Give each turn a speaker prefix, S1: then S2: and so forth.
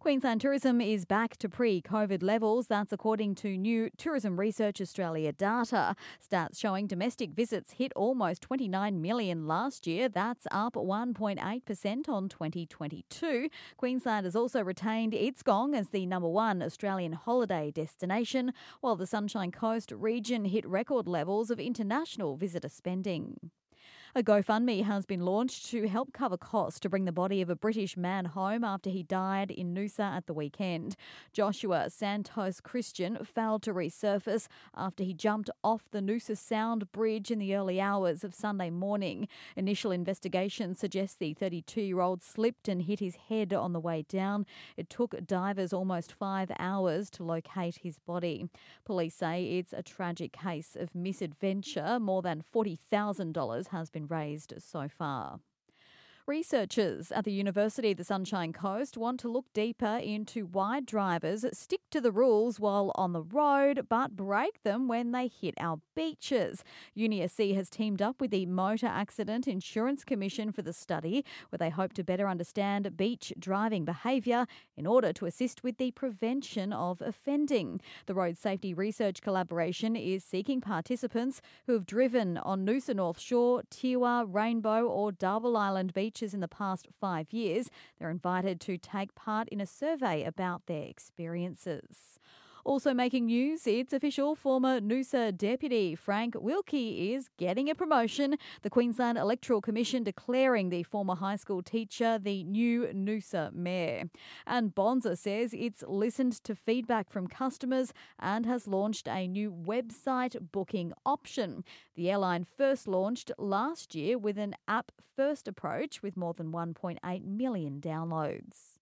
S1: Queensland tourism is back to pre-COVID levels. That's according to new Tourism Research Australia data. Stats showing domestic visits hit almost 29 million last year. That's up 1.8% on 2022. Queensland has also retained its gong as the number one Australian holiday destination, while the Sunshine Coast region hit record levels of international visitor spending. A GoFundMe has been launched to help cover costs to bring the body of a British man home after he died in Noosa at the weekend. Joshua Santos Christian failed to resurface after he jumped off the Noosa Sound Bridge in the early hours of Sunday morning. Initial investigation suggests the 32-year-old slipped and hit his head on the way down. It took divers almost 5 hours to locate his body. Police say it's a tragic case of misadventure. More than $40,000 has been raised so far. Researchers at the University of the Sunshine Coast want to look deeper into why drivers stick to the rules while on the road but break them when they hit our beaches. UniSC has teamed up with the Motor Accident Insurance Commission for the study, where they hope to better understand beach driving behaviour in order to assist with the prevention of offending. The Road Safety Research Collaboration is seeking participants who have driven on Noosa North Shore, Tiwa, Rainbow or Double Island beaches in the past 5 years. They're invited to take part in a survey about their experiences. Also making news, it's official, former Noosa Deputy Frank Wilkie is getting a promotion. The Queensland Electoral Commission declaring the former high school teacher the new Noosa Mayor. And Bonza says it's listened to feedback from customers and has launched a new website booking option. The airline first launched last year with an app-first approach with more than 1.8 million downloads.